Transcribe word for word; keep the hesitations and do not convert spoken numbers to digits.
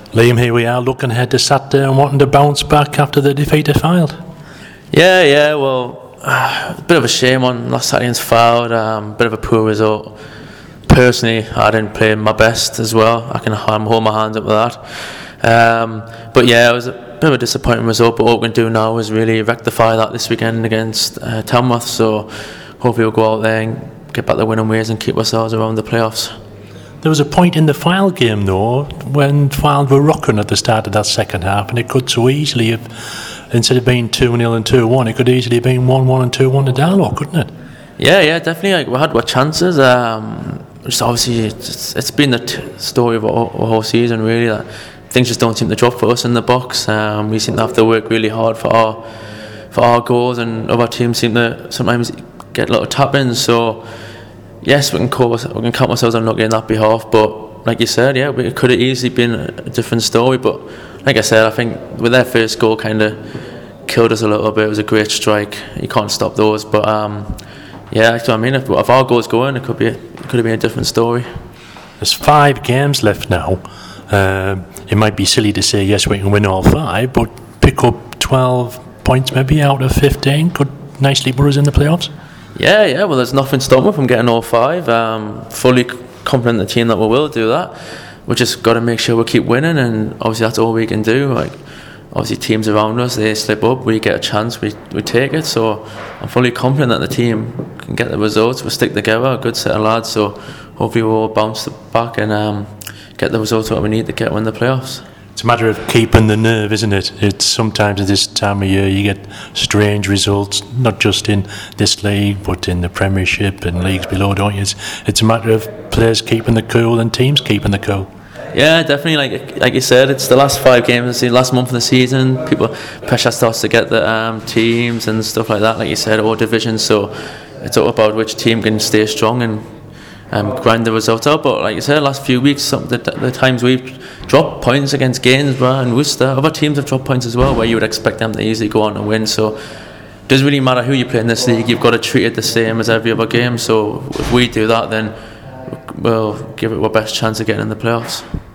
Liam, here we are looking ahead to Saturday and wanting to bounce back after the defeat at Fylde. Yeah, yeah, well, uh, a bit of a shame on last Saturday against Fylde, um, bit of a poor result. Personally, I didn't play my best as well. I can I'm hold my hands up with that. Um, but yeah, it was a bit of a disappointing result, but what we can do now is really rectify that this weekend against uh, Tamworth, so hopefully we'll go out there and get back the winning ways and keep ourselves around the playoffs. There was a point in the Fylde game though when Fylde were rocking at the start of that second half, and it could so easily have, instead of being two nil and two one, it could easily have been one one and two one to Darlow, couldn't it? Yeah, yeah, definitely. Like, we had our chances. Um, just obviously, it's, it's been the t- story of our, our whole season, really. That things just don't seem to drop for us in the box. Um, we seem to have to work really hard for our for our goals, and other teams seem to sometimes get little tap-ins. So yes, we can call, we can count ourselves unlucky in that behalf. But like you said, yeah, it could have easily been a different story. But like I said, I think with their first goal, kind of killed us a little bit. It was a great strike. You can't stop those. But um, yeah, that's what I mean. If, if our goals go in, it could be it could have been a different story. There's five games left now. Um, it might be silly to say yes, we can win all five, but pick up twelve points maybe out of fifteen could nicely put us in the playoffs. Yeah, yeah. Well, there's nothing stopping us from getting all five. Um, fully confident in the team that we will do that. We just got to make sure we keep winning, and obviously that's all we can do. Like, obviously teams around us, they slip up, we get a chance, we we take it. So I'm fully confident that the team can get the results. We'll stick together, a good set of lads. So hopefully we'll bounce back and um, get the results that we need to get win the playoffs. It's a matter of keeping the nerve, isn't it? It's sometimes at this time of year you get strange results, not just in this league but in the Premiership and leagues below, don't you? It's, it's a matter of players keeping the cool and teams keeping the cool. Yeah, definitely. Like like you said, it's the last five games, the last month of the season. People pressure starts to get the um, teams and stuff like that. Like you said, all divisions. So it's all about which team can stay strong and um, grind the results out. But like you said, the last few weeks, some the, the times we've dropped points against Gainsborough and Worcester, other teams have dropped points as well, where you would expect them to easily go on and win. So it doesn't really matter who you play in this league. You've got to treat it the same as every other game. So if we do that, then we'll give it our best chance of getting in the playoffs.